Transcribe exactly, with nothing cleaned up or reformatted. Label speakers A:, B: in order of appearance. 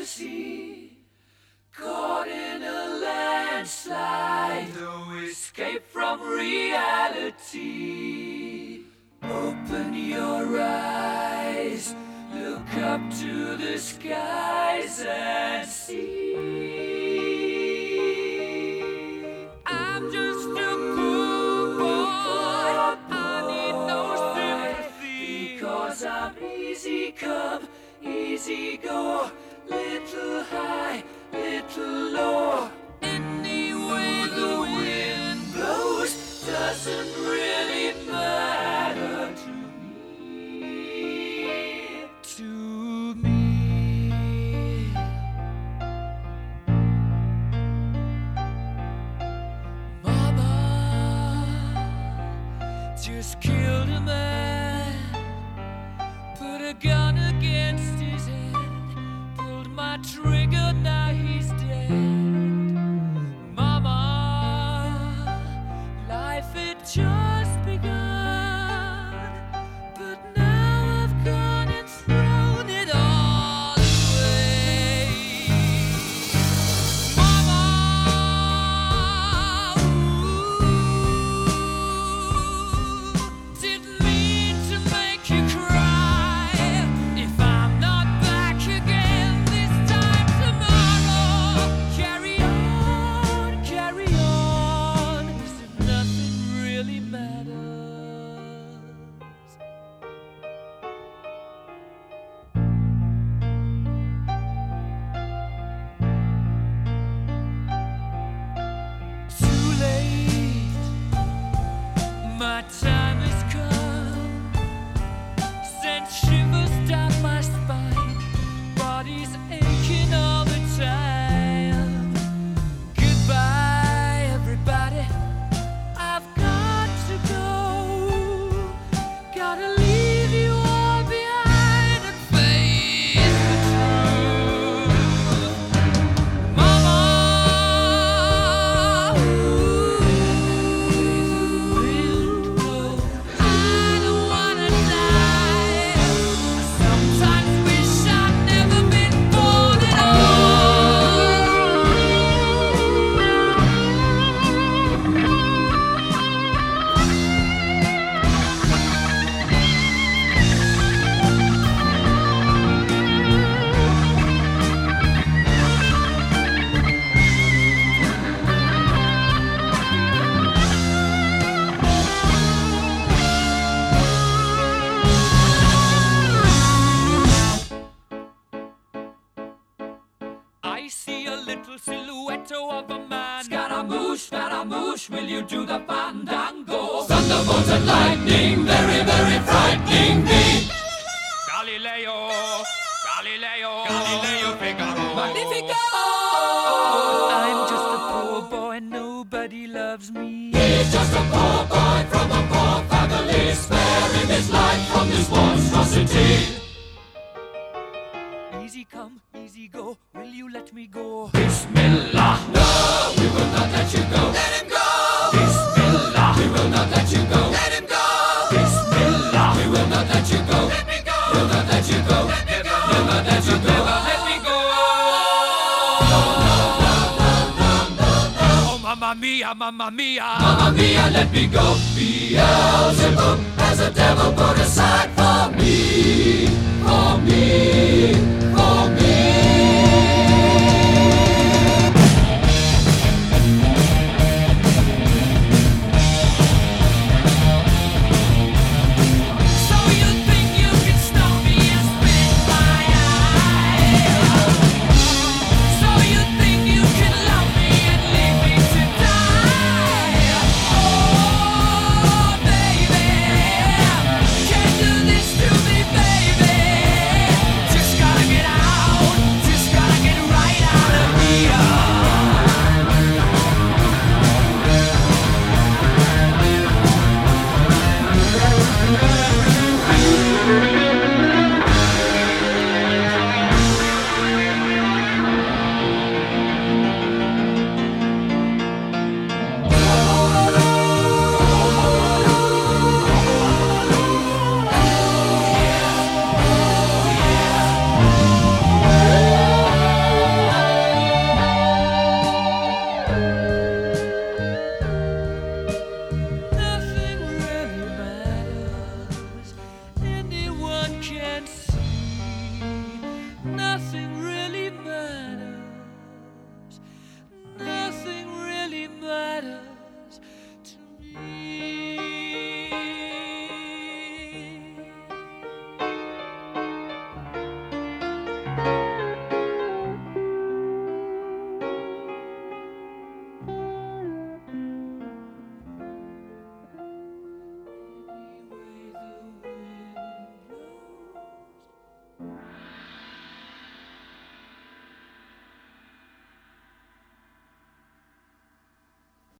A: fantasy, caught in a landslide, no escape from reality. Open your eyes, look up to the skies and see. I'm just a poor boy, I need no sympathy, because I'm easy come, easy go, little high, little low. Any way the wind blows doesn't really matter to me, to me. Mama just killed a man, put a gun against his head, pulled my trigger, now he's dead. Mama, life had just begun, but now I've gone and thrown it all away. Mama, ooh, didn't mean to make you cry. If I'm not back again this time tomorrow, carry on, carry on, as if nothing really matters. Too late, my time has come, sent shivers down my spine, body's aching all the time. Goodbye, everybody, I've got to go, gotta leave you all behind and face the truth. Mama, ooh, I don't wanna die. I sometimes wish I'd never been born at I see a little silhouette of a man. Scaramouche, Scaramouche, will you do the fandango? Thunderbolts and lightning, very, very frightening me. Galileo, Galileo, Galileo Figaro. Magnifico! I'm just a poor boy, nobody loves me. He's just a poor boy from a poor family, sparing his life from this monstrosity. Easy come, easy go, will you let me go? Bismillah, no, we will not let you go. Let him go! Bismillah, we will not let you go. Let him go! Bismillah, we will not let you go. Let me go! We'll not let you go. Let me go! We'll not let you go. Never let me go! No, no, no, no, no, no, no. Oh, mamma mia, mamma mia. Mamma mia, let me go. Beelzebub has a devil boy.